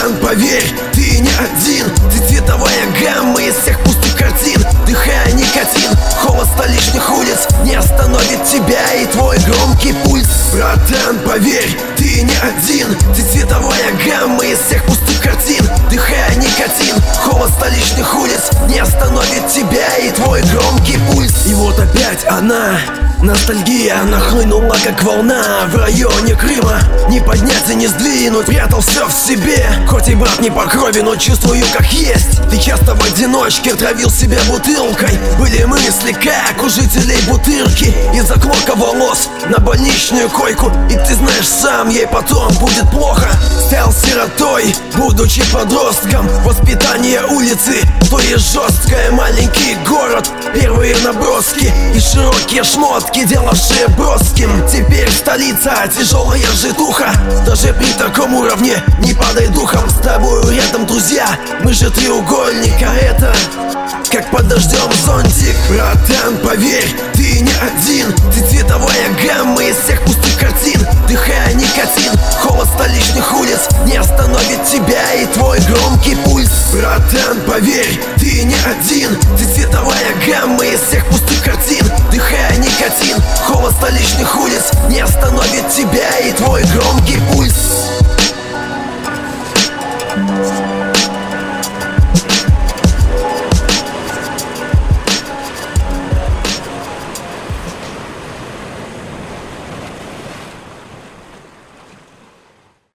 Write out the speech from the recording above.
Братан, поверь, ты не один. Ты цветовая гамма из всех пустых картин. Дыхая никотин, холод столичных улиц не остановит тебя и твой громкий пульс. Братан, поверь, ты не один. Ты цветовая гамма из всех пустых картин. Дыхая никотин, холод столичных улиц не остановит тебя и твой громкий пульс. И вот опять она, ностальгия нахлынула как волна. В районе Крыма не поднять и не сдвинуть, прятал все в себе. Хоть и брат не по крови, но чувствую как есть. Ты часто в одиночке травил себя бутылкой. Были мысли, как у жителей Бутырки. Из-за клока волос на больничную койку. И ты знаешь сам, ей потом будет плохо. Стал сиротой, будучи подростком. Воспитание улицы, то есть жесткое. Маленький город, первые наброски и широкие шмотки, делавшие броским. Теперь столица, тяжелая житуха. Даже при таком уровне не падай духом. С тобою рядом друзья, мы же треугольник. А это как под дождем зонтик. Братан, поверь, ты не один. Ты цветовая гамма из всех пустых картин. Дыхая никотин, холод столичных улиц не остановит тебя и твой громкий пульс. Братан, поверь, ты не один. Ты цветовая гамма из всех пустых картин. Дыхая никотин, холод столичных улиц не остановит тебя и твой громкий пульс.